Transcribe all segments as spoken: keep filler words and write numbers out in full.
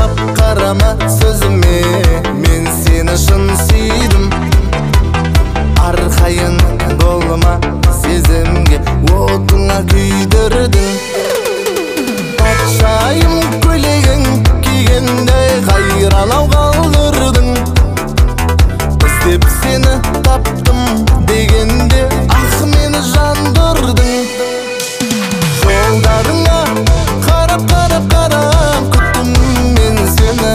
Aldап қарама сөзіме, мен сені шын сүйдім. Арқайын болма сезімге, отыңа күйдірдің. Патшайым көйлегің кигендей қайралау қалдырдың. Іздеп сені таптым дегенде ақ мені жандырдың. Жолдарыңа қарап қарап қарап күттім мен сені.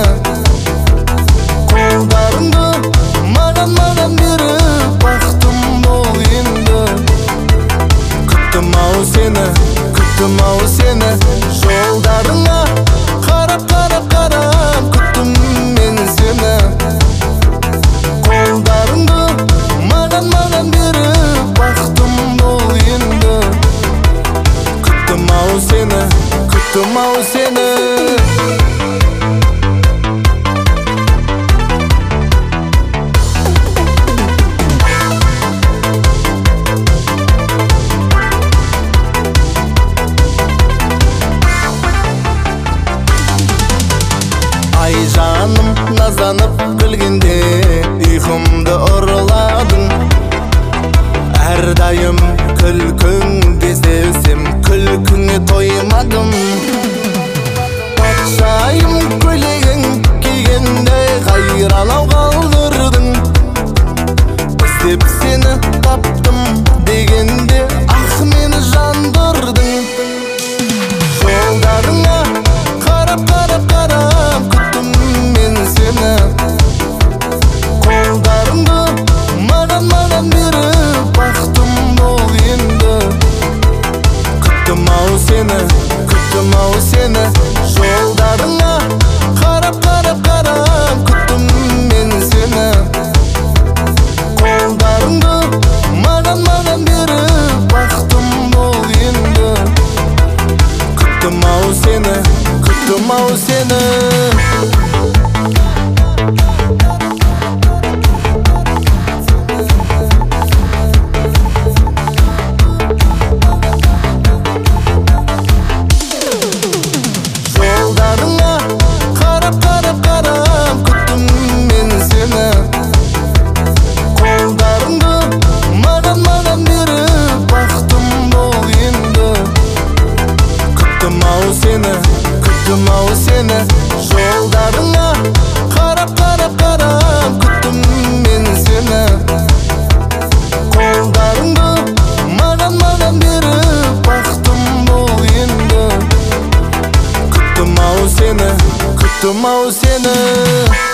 Қолдарыңды маған маған беріп бақтым бол енді. Күттім ау сені, күттім ау сені. Жолдарыңа қарап қарап қарап күттім мен сені. Қолдарыңды маған маған беріп бақтым бол енді. Күттім ау сені, күттім ау сені. Ай жаным назанып күлгенде ұйқымды ұрладың. Әрдайым күлкіңде sevsем күлкіңе тоймадым. Патшайым көйлегің кигендей қайралау қалдырдың. Іздеп сені таптым дегенде ақ мені жандырдың. Жолдарыңа қарап қарап қарап күттім мен сені. Қолдарыңды маған маған беріп бақтым бол енді. Күттім ау сені, күттім ау сені. Жолдарыңа қарап қарап қарап күттім мен сені. Қолдарыңды маған маған беріп бақтым бол енді. Күттім ау сені, күттім ау сені. Жолдарыңа қарап қарап қарап күттім мен сені. Қолдарыңды маған маған беріп бақтым бол енді. Күттім ау сені, күттім ау сені. Жолдарыңа қарап қарап қарап күттім мен сені. Қолдарыңды маған маған беріп бақтым бол енді. Күттім ау сені, күттім ау сені.